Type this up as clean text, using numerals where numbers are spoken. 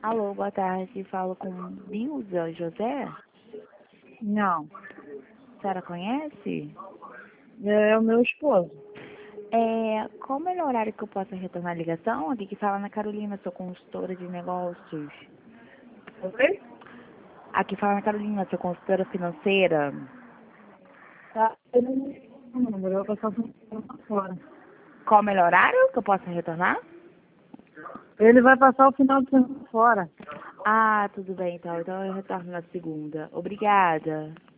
Alô, boa tarde. Falo com Nilza José. Não, A senhora conhece? é o meu esposo. Qual o melhor horário que eu possa retornar a ligação? Aqui que fala Ana Carolina, sou consultora de negócios. Ok? Aqui fala Ana Carolina, sou consultora financeira. Tá. Ele não tem o número, eu vou passar o final fora. Qual o melhor horário que eu possa retornar? Ele vai passar o final de semana fora. Ah, tudo bem, então. Então eu retorno na segunda. Obrigada.